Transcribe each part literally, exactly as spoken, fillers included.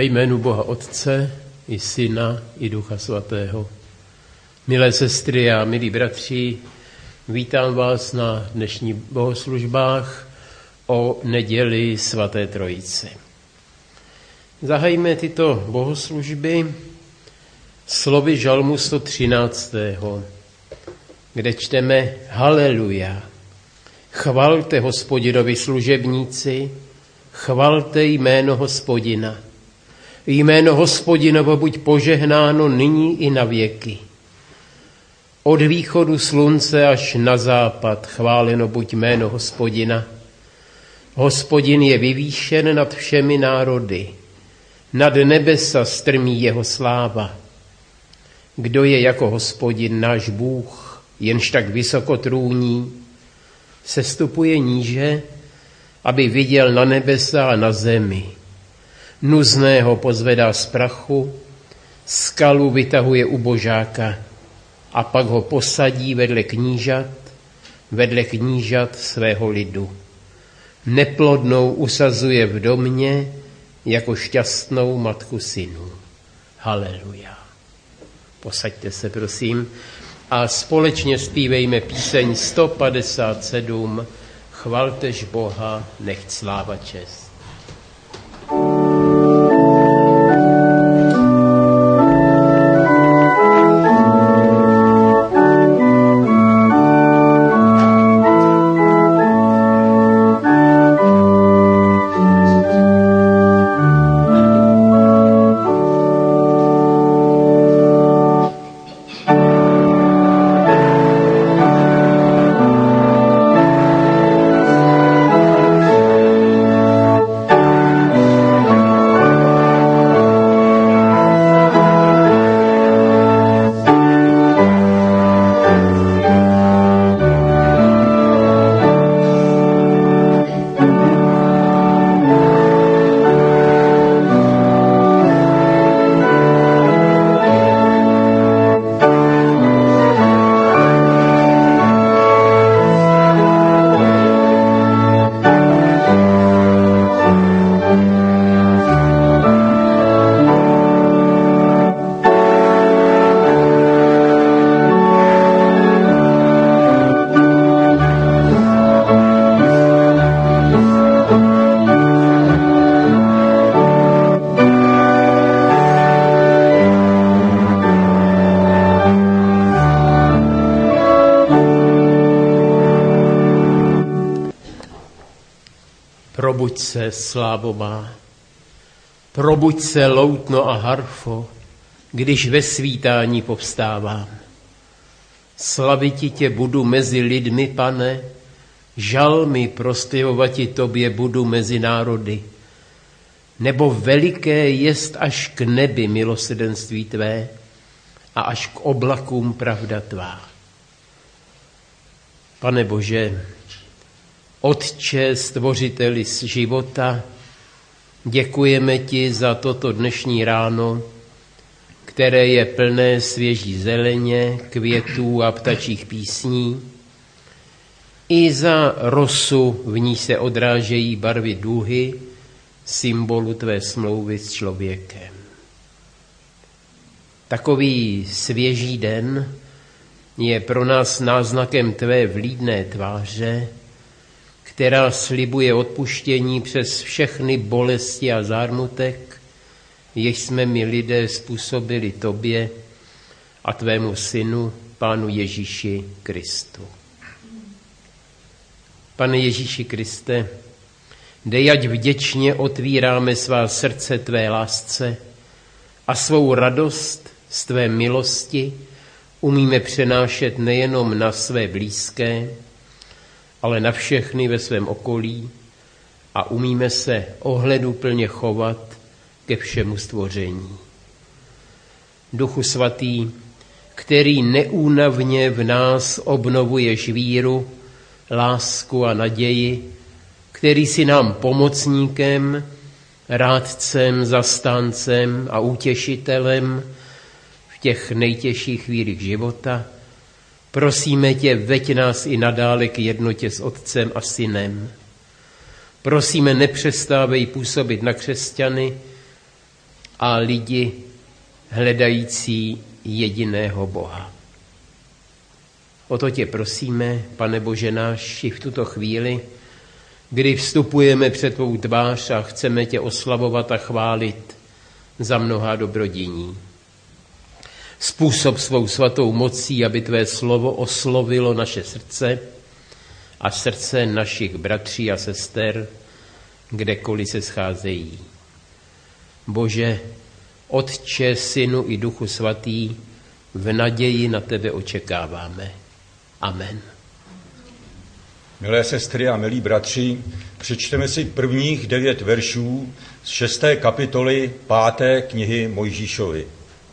Ve jménu Boha Otce, i Syna, i Ducha Svatého. Milé sestry a milí bratři, vítám vás na dnešních bohoslužbách o neděli svaté Trojice. Zahajme tyto bohoslužby slovy žalmu sto třináct, kde čteme Haleluja. Chvalte Hospodinovi služebníci, chvalte jméno Hospodina. Jméno Hospodinovo buď požehnáno nyní i na věky. Od východu slunce až na západ chváleno buď jméno Hospodina. Hospodin je vyvýšen nad všemi národy, nad nebesa strmí jeho sláva. Kdo je jako Hospodin náš Bůh, jenž tak vysoko trůní, sestupuje níže, aby viděl na nebesa a na zemi. Nuzného pozvedá z prachu, skalu vytahuje u božáka a pak ho posadí vedle knížat, vedle knížat svého lidu. Neplodnou usazuje v domě jako šťastnou matku synů. Haleluja. Posaďte se, prosím, a společně zpívejme píseň sto padesát sedm. Chvaltež Boha, nechť sláva čest. Probuď se, slávo má, probuď se, loutno a harfo, když ve svítání povstávám. Slaviti tě budu mezi lidmi, Pane, žalmy prospěvovati tobě budu mezi národy, nebo veliké jest až k nebi milosrdenství tvé a až k oblakům pravda tvá. Pane Bože, Otče, stvořiteli z života, děkujeme ti za toto dnešní ráno, které je plné svěží zeleně, květů a ptačích písní, i za rosu, v ní se odrážejí barvy duhy, symbolu tvé smlouvy s člověkem. Takový svěží den je pro nás náznakem tvé vlídné tváře, která slibuje odpuštění přes všechny bolesti a zármutek, jež jsme my lidé způsobili tobě a tvému synu, Pánu Ježíši Kristu. Pane Ježíši Kriste, dej, ať vděčně otvíráme svá srdce tvé lásce a svou radost z tvé milosti umíme přenášet nejenom na své blízké, ale na všechny ve svém okolí a umíme se ohleduplně chovat ke všemu stvoření. Duchu svatý, který neúnavně v nás obnovuješ víru, lásku a naději, který si nám pomocníkem, rádcem, zastáncem a utěšitelem v těch nejtěžších chvílích života, prosíme tě, veď nás i nadále k jednotě s Otcem a Synem. Prosíme, nepřestávej působit na křesťany a lidi hledající jediného Boha. O to tě prosíme, Pane Bože náš, i v tuto chvíli, kdy vstupujeme před tvou tvář a chceme tě oslavovat a chválit za mnohá dobrodiní. Způsob svou svatou mocí, aby tvé slovo oslovilo naše srdce a srdce našich bratří a sester, kdekoliv se scházejí. Bože, Otče, Synu i Duchu Svatý, v naději na tebe očekáváme. Amen. Milé sestry a milí bratři, přečteme si prvních devět veršů z šesté kapitoly páté knihy Mojžíšovy.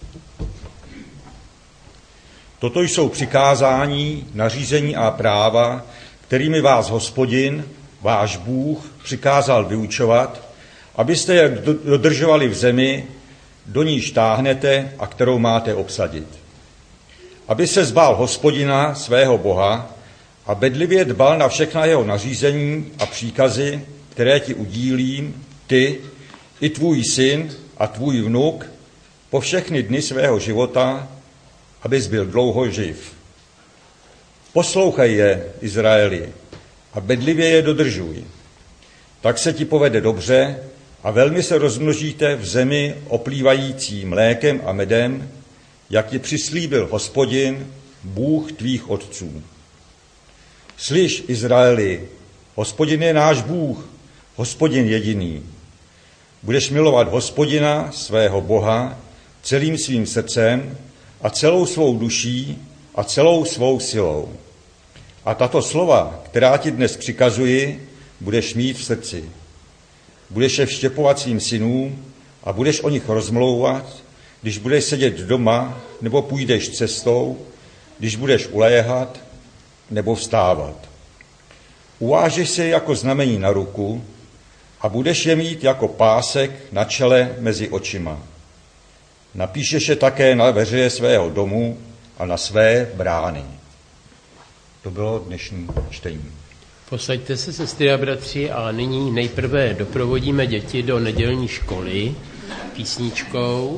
Toto jsou přikázání, nařízení a práva, kterými vás Hospodin, váš Bůh, přikázal vyučovat, abyste je dodržovali v zemi, do níž táhnete a kterou máte obsadit. Aby se zbál Hospodina, svého Boha, a bedlivě dbal na všechna jeho nařízení a příkazy, které ti udílím, ty, i tvůj syn a tvůj vnuk, po všechny dny svého života, abys byl dlouho živ. Poslouchej je, Izraeli, a bedlivě je dodržuj. Tak se ti povede dobře a velmi se rozmnožíte v zemi oplývající mlékem a medem, jak ti přislíbil Hospodin, Bůh tvých otců. Slyš, Izraeli, Hospodin je náš Bůh, Hospodin jediný. Budeš milovat Hospodina, svého Boha, celým svým srdcem a celou svou duší a celou svou silou. A tato slova, která ti dnes přikazuji, budeš mít v srdci. Budeš je vštěpovat svým synům a budeš o nich rozmlouvat, když budeš sedět doma nebo půjdeš cestou, když budeš uléhat nebo vstávat. Uvážeš si je jako znamení na ruku a budeš je mít jako pásek na čele mezi očima. Napíšeš je také na dveře svého domu a na své brány. To bylo dnešní čtení. Posaďte se, sestry a bratři, a nyní nejprve doprovodíme děti do nedělní školy písničkou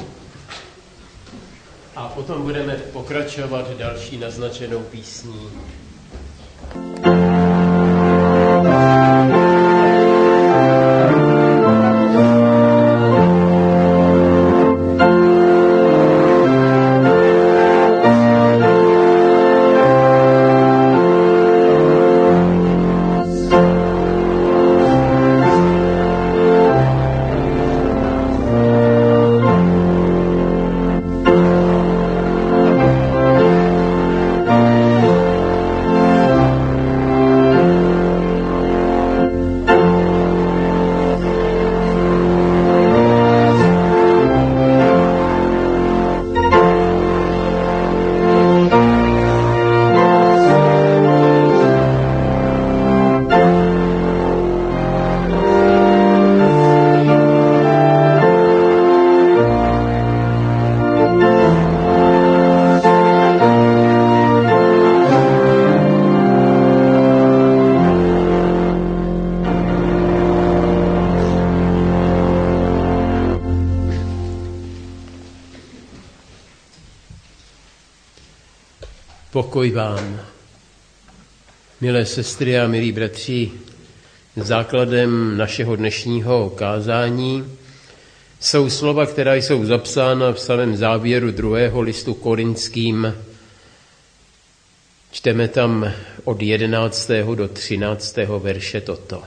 a potom budeme pokračovat další naznačenou písní. Pokoj vám, milé sestry a milí bratři, základem našeho dnešního kázání jsou slova, která jsou zapsána v samém závěru druhého listu Korinským. Čteme tam od jedenáctého do třináctého verše toto.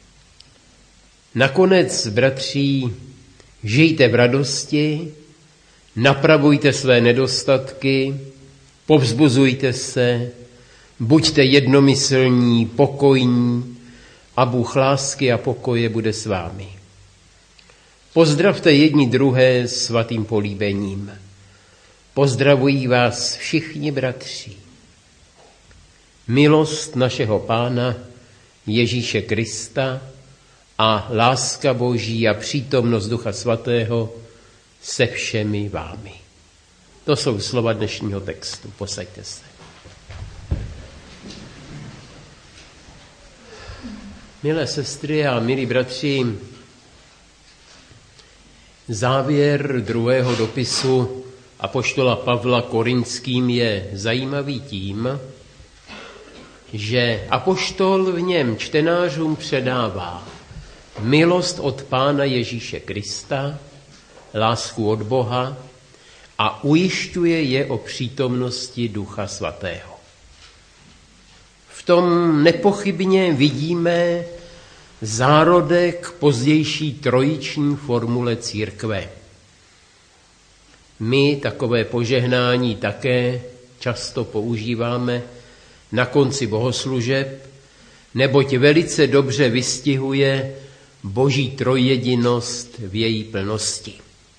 Nakonec, bratří, žijte v radosti, napravujte své nedostatky, povzbuzujte se, buďte jednomyslní, pokojní a Bůh lásky a pokoje bude s vámi. Pozdravte jedni druhé svatým políbením. Pozdravují vás všichni bratři. Milost našeho Pána Ježíše Krista a láska Boží a přítomnost Ducha Svatého se všemi vámi. To jsou slova dnešního textu. Posaďte se. Milé sestry a milí bratři, Závěr druhého dopisu apoštola Pavla Korinským je zajímavý tím, že apoštol v něm čtenářům předává milost od Pána Ježíše Krista, lásku od Boha a ujišťuje je o přítomnosti Ducha Svatého. V tom nepochybně vidíme zárodek pozdější trojiční formule církve. My takové požehnání také často používáme na konci bohoslužeb, neboť velice dobře vystihuje Boží trojjedinost v její plnosti.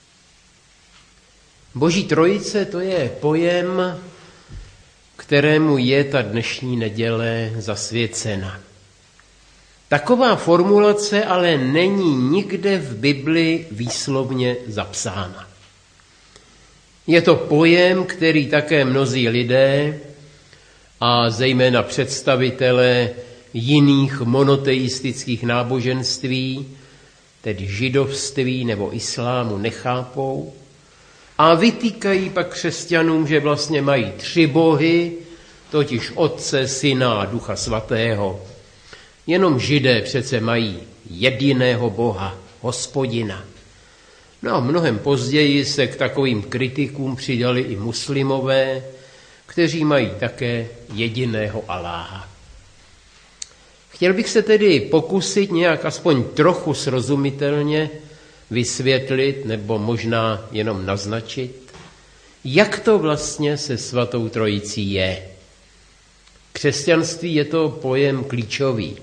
Boží trojice, to je pojem, kterému je ta dnešní neděle zasvěcena. Taková formulace ale není nikde v Bibli výslovně zapsána. Je to pojem, který také mnozí lidé a zejména představitelé jiných monoteistických náboženství, tedy židovství nebo islámu, nechápou a vytýkají pak křesťanům, že vlastně mají tři bohy, totiž Otce, Syna a Ducha Svatého. Jenom Židé přece mají jediného Boha, Hospodina. No a mnohem později se k takovým kritikům přidali i muslimové, kteří mají také jediného Aláha. Chtěl bych se tedy pokusit nějak aspoň trochu srozumitelně vysvětlit nebo možná jenom naznačit, jak to vlastně se Svatou Trojicí je. Křesťanství je to pojem klíčový.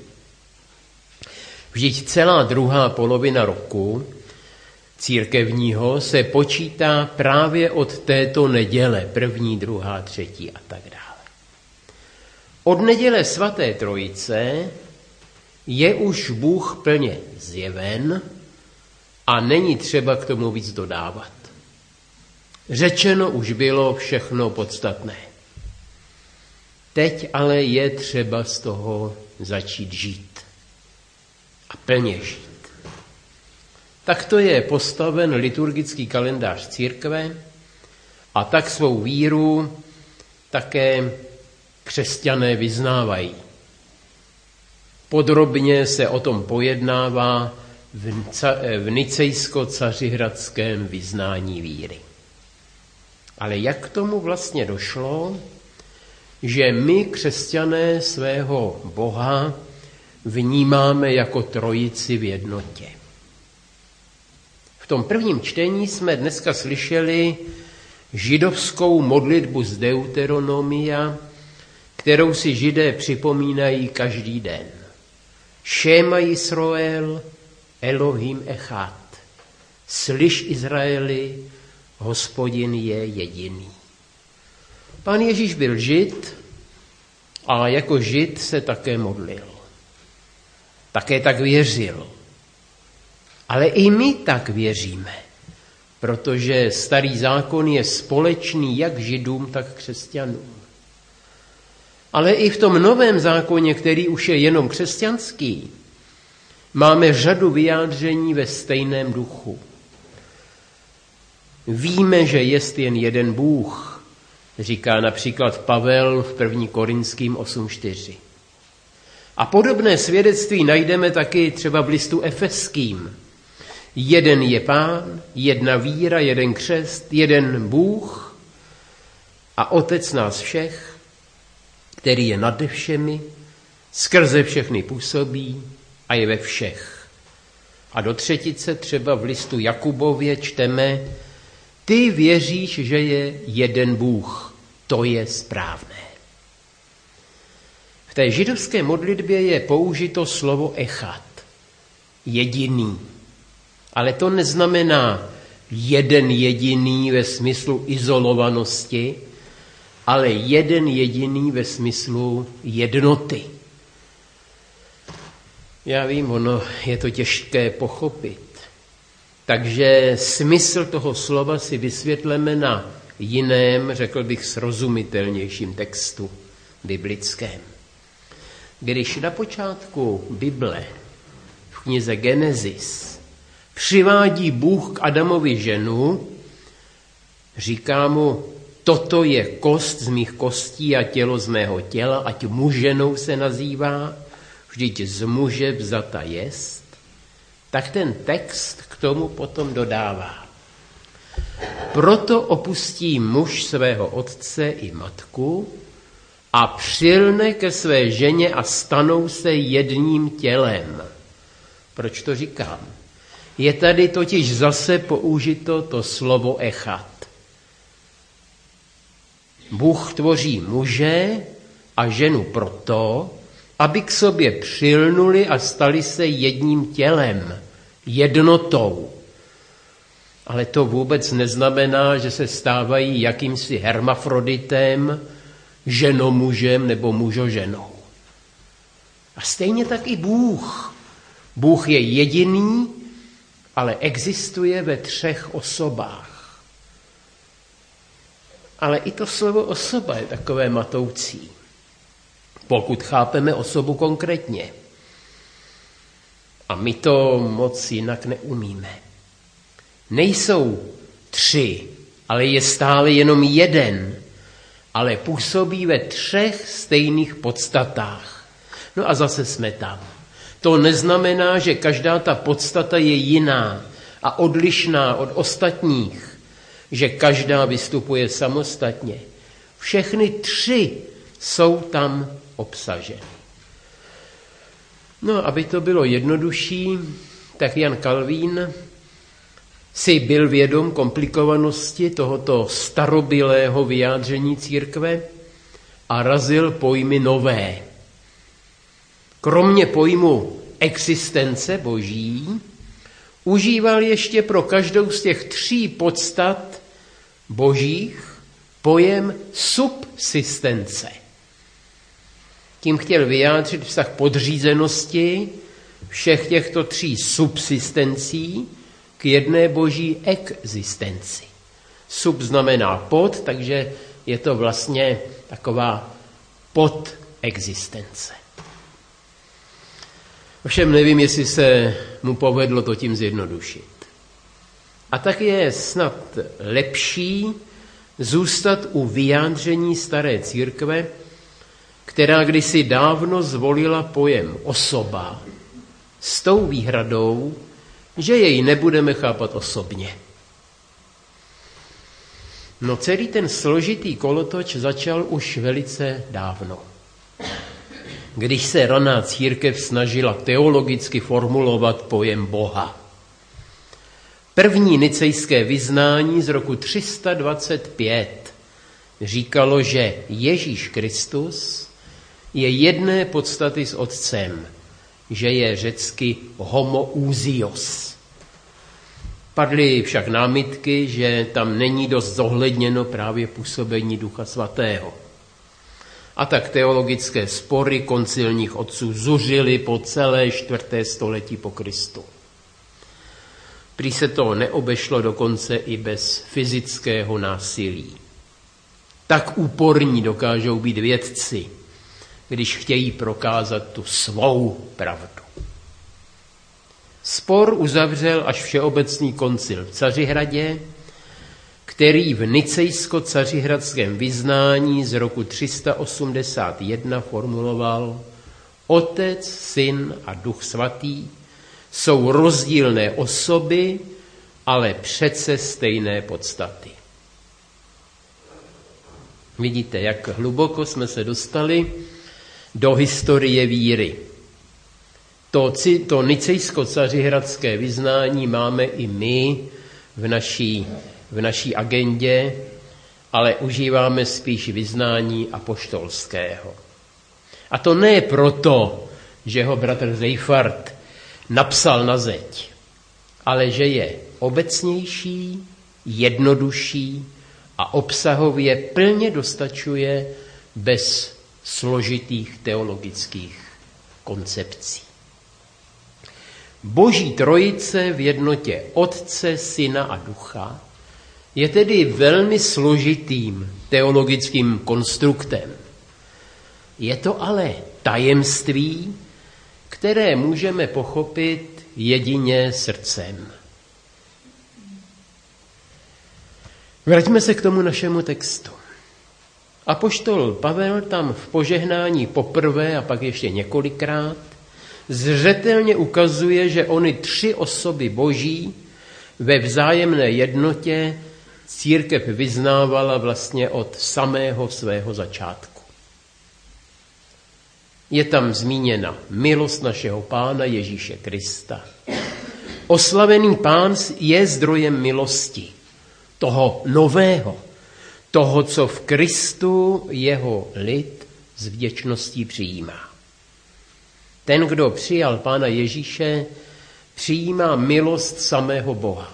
Vždyť celá druhá polovina roku církevního se počítá právě od této neděle, první, druhá, třetí a tak dále. Od neděle Svaté Trojice je už Bůh plně zjeven a není třeba k tomu víc dodávat. Řečeno už bylo všechno podstatné. Teď ale je třeba z toho začít žít. A plně žít. Takto je postaven liturgický kalendář církve a tak svou víru také křesťané vyznávají. Podrobně se o tom pojednává v, v nicejsko-cařihradském vyznání víry. Ale jak k tomu vlastně došlo, že my, křesťané, svého Boha vnímáme jako trojici v jednotě? V tom prvním čtení jsme dneska slyšeli židovskou modlitbu z Deuteronomia, kterou si Židé připomínají každý den. Šema Yisroel, Elohim echad. Slyš, Izraeli, Hospodin je jediný. Pán Ježíš byl Žid a jako Žid se také modlil. Také tak věřil. Ale i my tak věříme, protože Starý zákon je společný jak Židům, tak křesťanům. Ale i v tom Novém zákoně, který už je jenom křesťanský, máme řadu vyjádření ve stejném duchu. Víme, že jest jen jeden Bůh, říká například Pavel v první Korinským osm čtyři. A podobné svědectví najdeme taky třeba v listu Efeským. Jeden je Pán, jedna víra, jeden křest, jeden Bůh a Otec nás všech, který je nade všemi, skrze všechny působí a je ve všech. A do třetice třeba v listu Jakubově čteme, ty věříš, že je jeden Bůh, to je správné. V té židovské modlitbě je použito slovo echad, jediný. Ale to neznamená jeden jediný ve smyslu izolovanosti, ale jeden jediný ve smyslu jednoty. Já vím, ono je to těžké pochopit. Takže smysl toho slova si vysvětleme na jiném, řekl bych, srozumitelnějším textu biblickém. Když na počátku Bible v knize Genesis Přivádí Bůh k Adamovi ženu, říká mu, toto je kost z mých kostí a tělo z mého těla, ať mu ženou se nazývá, vždyť z muže vzata jest. Tak ten text k tomu potom dodává. Proto opustí muž svého otce i matku a přilne ke své ženě a stanou se jedním tělem. Proč to říkám? Je tady totiž zase použito to slovo echat. Bůh tvoří muže a ženu proto, aby k sobě přilnuli a stali se jedním tělem, jednotou. Ale to vůbec neznamená, že se stávají jakýmsi hermafroditem, ženomužem nebo mužoženou. A stejně tak i Bůh. Bůh je jediný, ale existuje ve třech osobách. Ale i to slovo osoba je takové matoucí, pokud chápeme osobu konkrétně. A my to moc jinak neumíme. Nejsou tři, ale je stále jenom jeden, ale působí ve třech stejných podstatách. No a zase jsme tam. To neznamená, že každá ta podstata je jiná a odlišná od ostatních, že každá vystupuje samostatně. Všechny tři jsou tam obsaženy. No, aby to bylo jednodušší, tak Jan Kalvín si byl vědom komplikovanosti tohoto starobylého vyjádření církve a razil pojmy nové. Kromě pojmu existence boží užíval ještě pro každou z těch tří podstat božích pojem subsistence. Tím chtěl vyjádřit vztah podřízenosti všech těchto tří subsistencí k jedné boží existenci. Sub znamená pod, takže je to vlastně taková podexistence. Ovšem nevím, jestli se mu povedlo to tím zjednodušit. A tak je snad lepší zůstat u vyjádření staré církve, která kdysi dávno zvolila pojem osoba s tou výhradou, že jej nebudeme chápat osobně. No celý ten složitý kolotoč začal už velice dávno. Když se raná církev snažila teologicky formulovat pojem Boha. První nicejské vyznání z roku tři sta dvacet pět říkalo, že Ježíš Kristus je jedné podstaty s Otcem, že je řecky homoousios. Padly však námitky, že tam není dost zohledněno právě působení Ducha Svatého. A tak teologické spory koncilních otců zuřily po celé čtvrté století po Kristu. Prý se to neobešlo dokonce i bez fyzického násilí. Tak úporní dokážou být vědci, když chtějí prokázat tu svou pravdu. Spor uzavřel až Všeobecný koncil v Cařihradě, který v nicejsko-cařihradském vyznání z roku tři sta osmdesát jedna formuloval: Otec, Syn a Duch Svatý jsou rozdílné osoby, ale přece stejné podstaty. Vidíte, jak hluboko jsme se dostali do historie víry. To, to nicejsko-cařihradské vyznání máme i my v naší, v naší agendě, ale užíváme spíš vyznání apoštolského. A to ne proto, že ho bratr Seyfarth napsal na zeď, ale že je obecnější, jednodušší a obsahově plně dostačuje bez složitých teologických koncepcí. Boží trojice v jednotě Otce, Syna a Ducha je tedy velmi složitým teologickým konstruktem. Je to ale tajemství, které můžeme pochopit jedině srdcem. Vraťme se k tomu našemu textu. Apoštol Pavel tam v požehnání poprvé a pak ještě několikrát zřetelně ukazuje, že ony tři osoby Boží ve vzájemné jednotě církev vyznávala vlastně od samého svého začátku. Je tam zmíněna milost našeho Pána Ježíše Krista. Oslavený Pán je zdrojem milosti, toho nového, toho, co v Kristu jeho lid s vděčností přijímá. Ten, kdo přijal Pána Ježíše, přijímá milost samého Boha.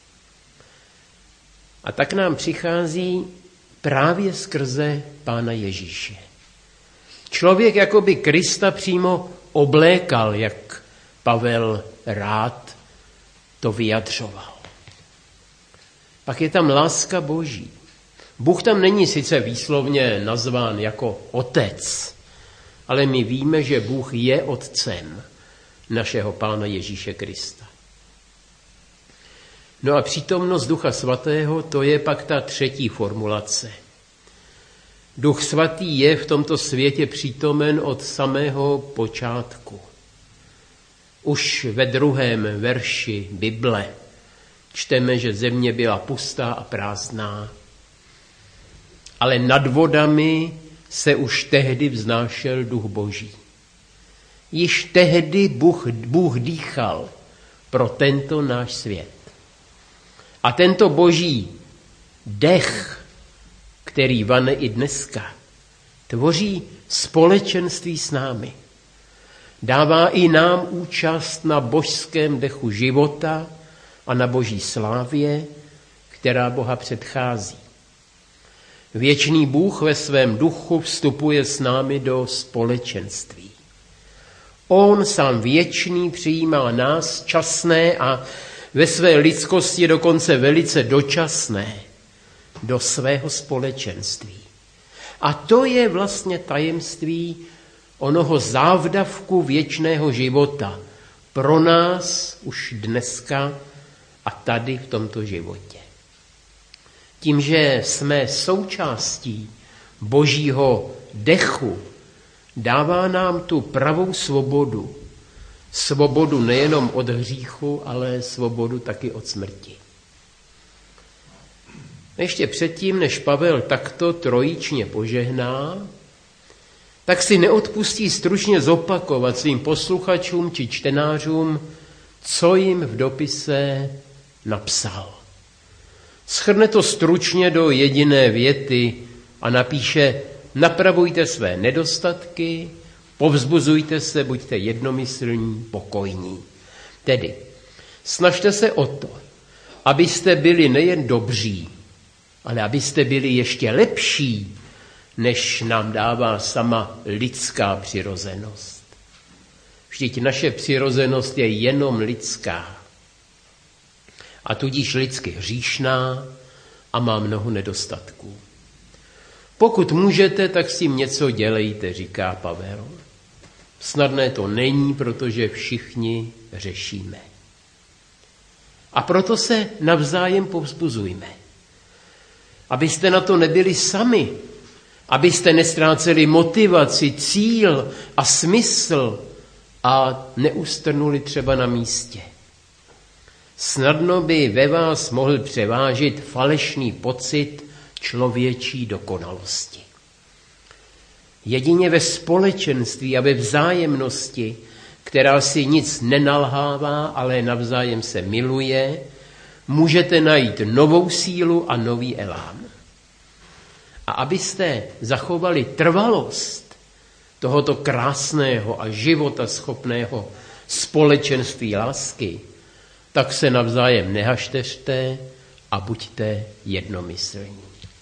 A tak nám přichází právě skrze Pána Ježíše. Člověk jakoby Krista přímo oblékal, jak Pavel rád to vyjadřoval. Pak je tam láska Boží. Bůh tam není sice výslovně nazván jako otec, ale my víme, že Bůh je otcem našeho Pána Ježíše Krista. No a přítomnost Ducha Svatého, to je pak ta třetí formulace. Duch Svatý je v tomto světě přítomen od samého počátku. Už ve druhém verši Bible čteme, že země byla pustá a prázdná, ale nad vodami se už tehdy vznášel Duch Boží. Již tehdy Bůh, Bůh dýchal pro tento náš svět. A tento Boží dech, který vane i dneska, tvoří společenství s námi. Dává i nám účast na božském dechu života a na Boží slávě, která Boha předchází. Věčný Bůh ve svém duchu vstupuje s námi do společenství. On sám věčný přijímá nás časné a ve své lidskosti dokonce velice dočasné do svého společenství. A to je vlastně tajemství onoho závdavku věčného života pro nás už dneska a tady v tomto životě. Tím, že jsme součástí Božího dechu, dává nám tu pravou svobodu. Svobodu nejenom od hříchu, ale svobodu taky od smrti. Ještě předtím, než Pavel takto trojičně požehná, tak si neodpustí stručně zopakovat svým posluchačům či čtenářům, co jim v dopise napsal. Shrne to stručně do jediné věty a napíše: napravujte své nedostatky, povzbuzujte se, buďte jednomyslní, pokojní. Tedy snažte se o to, abyste byli nejen dobří, ale abyste byli ještě lepší, než nám dává sama lidská přirozenost. Vždyť naše přirozenost je jenom lidská. A tudíž lidsky hříšná a má mnoho nedostatků. Pokud můžete, tak s tím něco dělejte, říká Pavel. Snadné to není, protože všichni řešíme. A proto se navzájem povzbuzujme. Abyste na to nebyli sami, abyste nestráceli motivaci, cíl a smysl a neustrnuli třeba na místě. Snadno by ve vás mohl převážit falešný pocit člověčí dokonalosti. Jedině ve společenství a ve vzájemnosti, která si nic nenalhává, ale navzájem se miluje, můžete najít novou sílu a nový elán. A abyste zachovali trvalost tohoto krásného a životaschopného společenství lásky, tak se navzájem nehašteřte a buďte jednomyslní.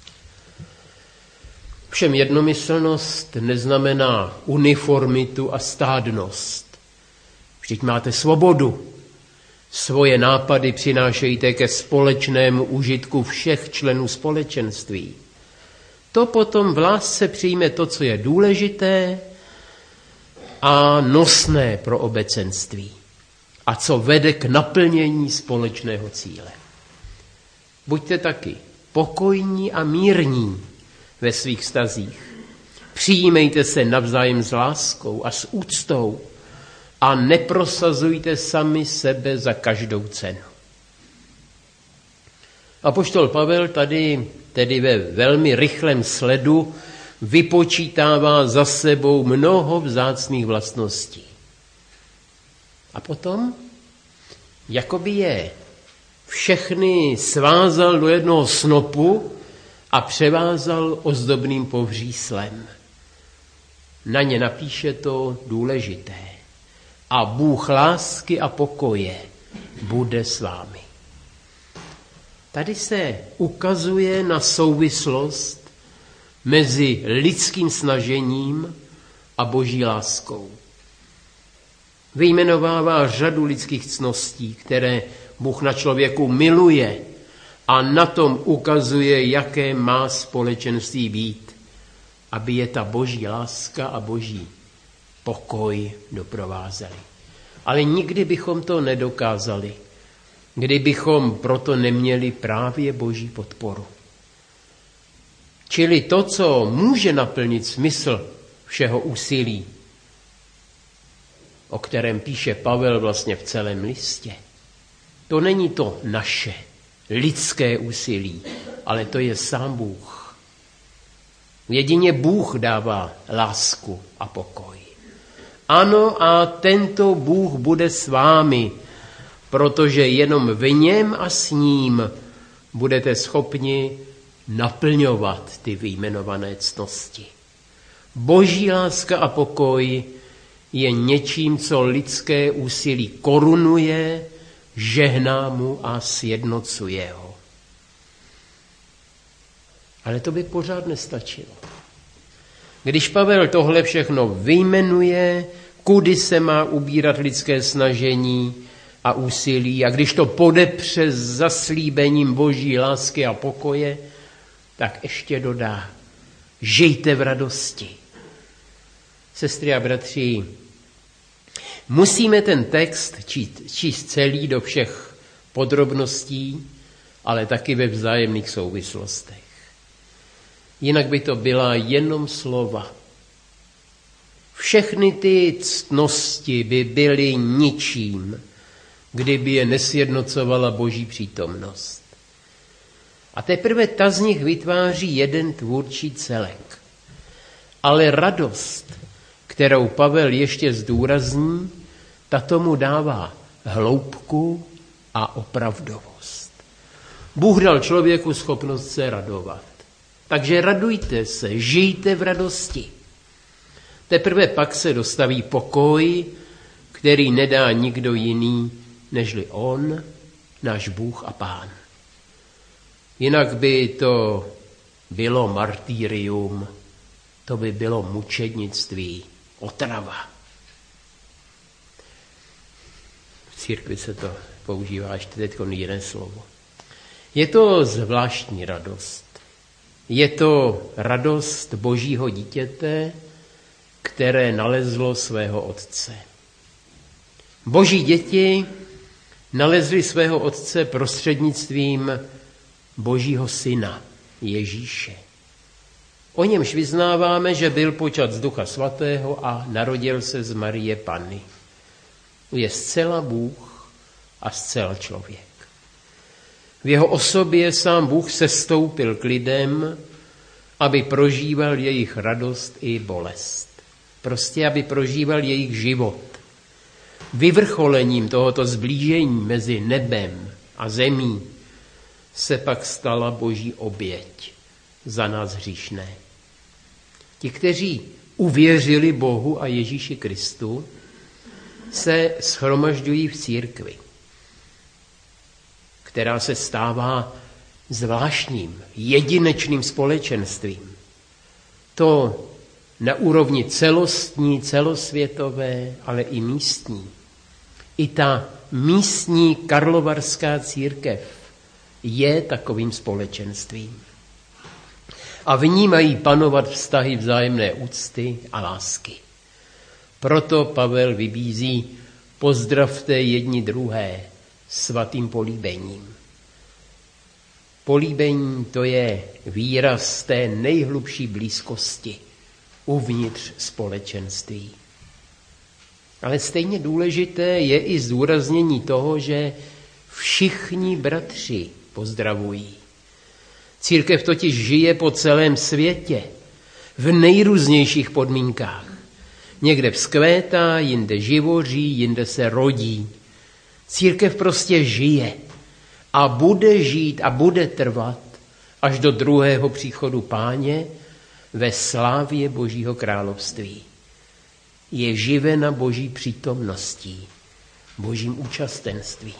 Všem jednomyslnost neznamená uniformitu a stádnost. Vždyť máte svobodu. Svoje nápady přinášejte ke společnému užitku všech členů společenství. To potom v lásce přijme to, co je důležité a nosné pro obecenství a co vede k naplnění společného cíle. Buďte taky pokojní a mírní ve svých vztazích. Přijímejte se navzájem s láskou a s úctou a neprosazujte sami sebe za každou cenu. Apoštol Pavel tady tedy ve velmi rychlém sledu vypočítává za sebou mnoho vzácných vlastností. A potom, jakoby je všechny svázal do jednoho snopu a převázal ozdobným povříslem. Na ně napíše to důležité. A Bůh lásky a pokoje bude s vámi. Tady se ukazuje na souvislost mezi lidským snažením a boží láskou. Vyjmenovává řadu lidských ctností, které Bůh na člověku miluje a na tom ukazuje, jaké má společenství být, aby je ta boží láska a boží pokoj doprovázeli. Ale nikdy bychom to nedokázali, kdybychom proto neměli právě boží podporu. Čili to, co může naplnit smysl všeho úsilí, o kterém píše Pavel vlastně v celém listě, to není to naše lidské úsilí, ale to je sám Bůh. Jedině Bůh dává lásku a pokoj. Ano, a tento Bůh bude s vámi, protože jenom v něm a s ním budete schopni naplňovat ty vyjmenované ctnosti. Boží láska a pokoj je něčím, co lidské úsilí korunuje, žehná mu a sjednocuje ho. Ale to by pořád nestačilo. Když Pavel tohle všechno vyjmenuje, kudy se má ubírat lidské snažení a úsilí, a když to podepře s zaslíbením boží lásky a pokoje, tak ještě dodá, žijte v radosti. Sestry a bratři, musíme ten text číst, číst celý do všech podrobností, ale taky ve vzájemných souvislostech. Jinak by to byla jenom slova. Všechny ty ctnosti by byly ničím, kdyby je nesjednocovala boží přítomnost. A teprve ta z nich vytváří jeden tvůrčí celek. Ale radost, kterou Pavel ještě zdůrazní, ta tomu dává hloubku a opravdovost. Bůh dal člověku schopnost se radovat. Takže radujte se, žijte v radosti. Teprve pak se dostaví pokoj, který nedá nikdo jiný, nežli on, náš Bůh a Pán. Jinak by to bylo martýrium, to by bylo mučednictví, otrava. V církvi se to používá ještě teď jiné slovo. Je to zvláštní radost. Je to radost božího dítěte, které nalezlo svého otce. Boží děti nalezli svého otce prostřednictvím božího syna Ježíše. O němž vyznáváme, že byl počat z Ducha Svatého a narodil se z Marie Panny. Je zcela Bůh a zcela člověk. V jeho osobě sám Bůh sestoupil k lidem, aby prožíval jejich radost i bolest. Prostě, aby prožíval jejich život. Vyvrcholením tohoto zblížení mezi nebem a zemí se pak stala boží oběť za nás hříšné. Ti, kteří uvěřili Bohu a Ježíši Kristu, se shromažďují v církvi, která se stává zvláštním, jedinečným společenstvím. To na úrovni celostní, celosvětové, ale i místní. I ta místní karlovarská církev je takovým společenstvím. A v ní mají panovat vztahy vzájemné úcty a lásky. Proto Pavel vybízí, pozdravte jedni druhé svatým políbením. Políbení to je výraz té nejhlubší blízkosti uvnitř společenství. Ale stejně důležité je i zdůraznění toho, že všichni bratři pozdravují. Církev totiž žije po celém světě v nejrůznějších podmínkách. Někde vzkvétá, jinde živoří, jinde se rodí. Církev prostě žije a bude žít a bude trvat až do druhého příchodu Páně ve slávě Božího království. Je živena Boží přítomností, Božím účastenstvím.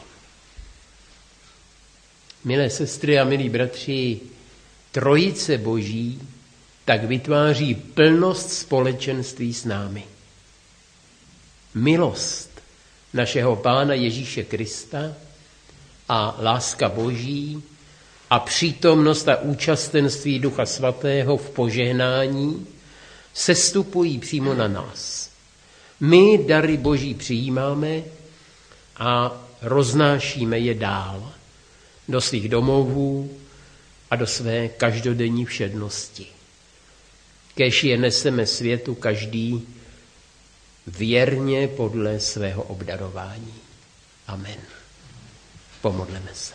Milé sestry a milí bratři, Trojice Boží tak vytváří plnost společenství s námi. Milost našeho Pána Ježíše Krista a láska Boží a přítomnost a účastenství Ducha Svatého v požehnání sestupují přímo na nás. My dary Boží přijímáme a roznášíme je dál do svých domovů a do své každodenní všednosti. Kéž je neseme světu každý věrně podle svého obdarování. Amen. Pomodleme se.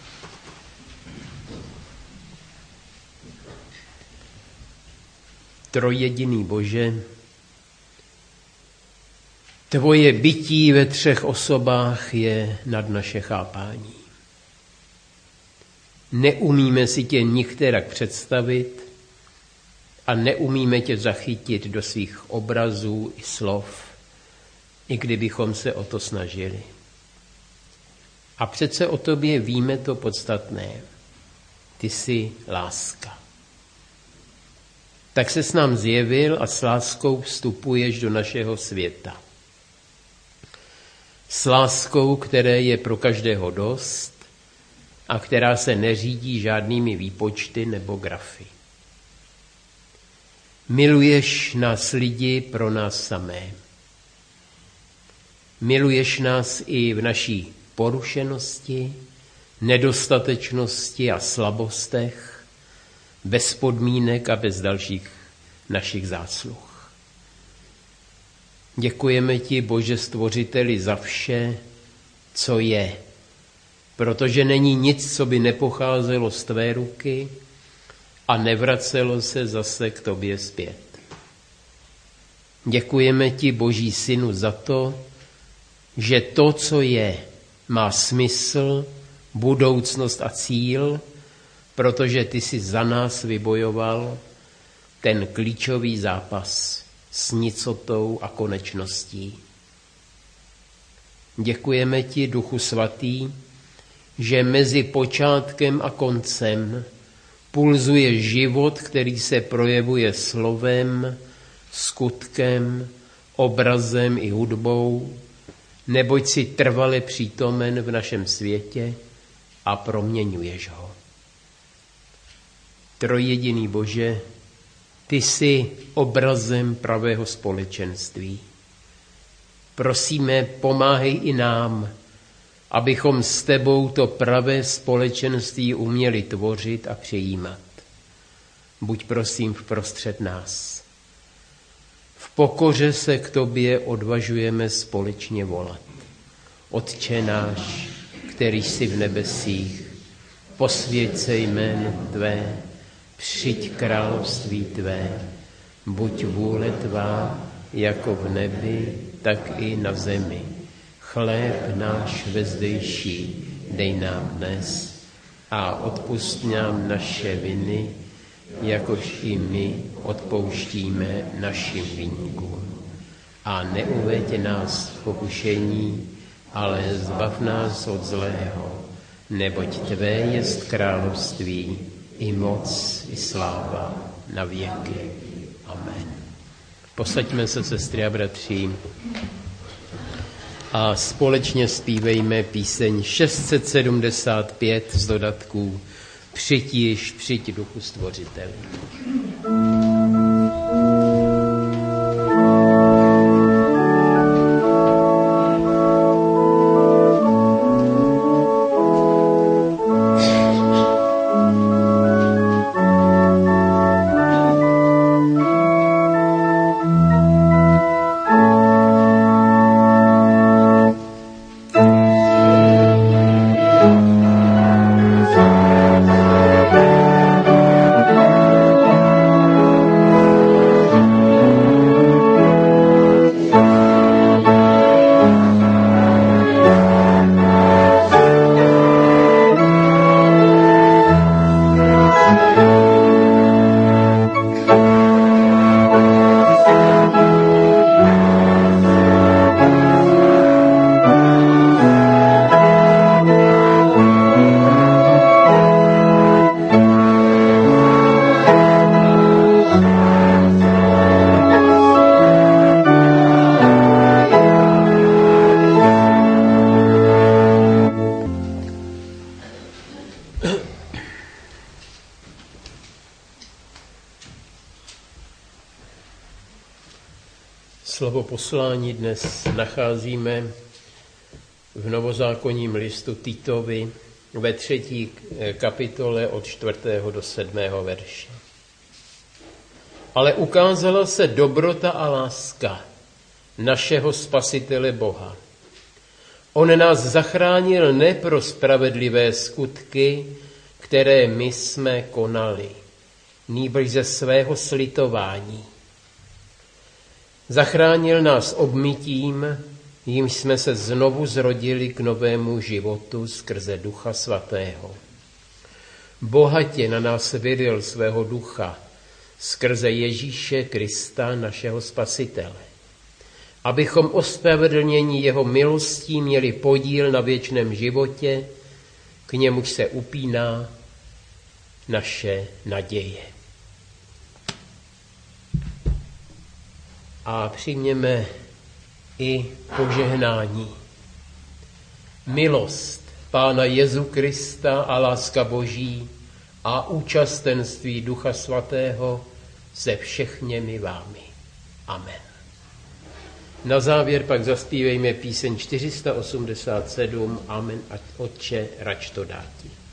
Trojjediný Bože, tvoje bytí ve třech osobách je nad naše chápání. Neumíme si tě nikterak představit a neumíme tě zachytit do svých obrazů i slov, i kdybychom se o to snažili. A přece o tobě víme to podstatné. Ty jsi láska. Tak se s nám zjevil a s láskou vstupuješ do našeho světa. S láskou, které je pro každého dost a která se neřídí žádnými výpočty nebo grafy. Miluješ nás lidi pro nás samé. Miluješ nás i v naší porušenosti, nedostatečnosti a slabostech, bez podmínek a bez dalších našich zásluh. Děkujeme ti, Bože Stvořiteli, za vše, co je, protože není nic, co by nepocházelo z tvé ruky a nevracelo se zase k tobě zpět. Děkujeme ti, Boží Synu, za to, že to, co je, má smysl, budoucnost a cíl, protože ty jsi za nás vybojoval ten klíčový zápas s nicotou a konečností. Děkujeme ti, Duchu Svatý, že mezi počátkem a koncem pulzuje život, který se projevuje slovem, skutkem, obrazem i hudbou, neboť si trvale přítomen v našem světě a proměňuješ ho. Trojjediný Bože, ty jsi obrazem pravého společenství. Prosíme, pomáhej i nám, abychom s tebou to pravé společenství uměli tvořit a přijímat. Buď prosím vprostřed nás. V pokoře se k tobě odvažujeme společně volat. Otče náš, který jsi v nebesích, posvěť se jméno tvé, přijď království tvé, buď vůle tvá, jako v nebi, tak i na zemi. Chléb náš vezdejší dej nám dnes a odpusť nám naše viny, jakož i my odpouštíme našim viníkům. A neuveď nás v pokušení, ale zbav nás od zlého, neboť tvé jest království, i moc, i sláva na věky. Amen. Posaďme se, sestry a bratři, a společně zpívejme píseň šest set sedmdesát pět z dodatků Přijď již, přijď Duchu Stvořiteli. Slovo poslání dnes nacházíme v novozákonním listu Titovi ve třetí kapitole od čtvrtého do sedmého verše. Ale ukázala se dobrota a láska našeho Spasitele Boha. On nás zachránil ne pro spravedlivé skutky, které my jsme konali, nýbrž ze svého slitování. Zachránil nás obmytím, jím jsme se znovu zrodili k novému životu skrze Ducha Svatého. Bohatě na nás vylil svého ducha skrze Ježíše Krista, našeho Spasitele, abychom ospravedlnění jeho milostí měli podíl na věčném životě, k němuž se upíná naše naděje. A přijměme i požehnání. Milost Pána Jezu Krista a láska Boží a účastenství Ducha Svatého se všechněmi vámi. Amen. Na závěr pak zaspívejme píseň čtyři sta osmdesát sedm Amen, ať Otče, rač to dáti.